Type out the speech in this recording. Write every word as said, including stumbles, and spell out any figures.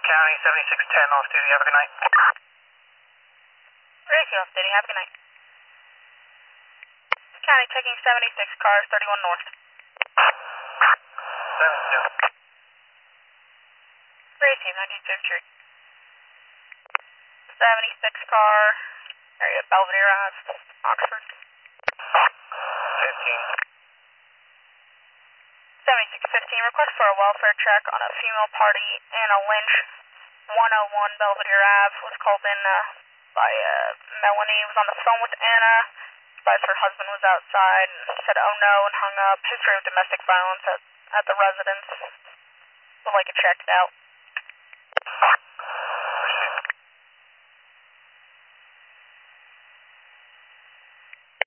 County, seventy-six ten off duty. Have a good night. Gracie off duty. Have a good night. County checking seventy-six cars, thirty-one north. seven two. Gracie, ninety-fifth Street. seventy-six car, area Belvedere Ave, Oxford. fifteen. seventy-six fifteen, request for a welfare check on a female party, Anna Lynch, one oh one Belvedere Ave, was called in uh, by uh, Melanie, was on the phone with Anna, advised her husband was outside, and said oh no and hung up. History of domestic violence at, at the residence. Would like it checked out.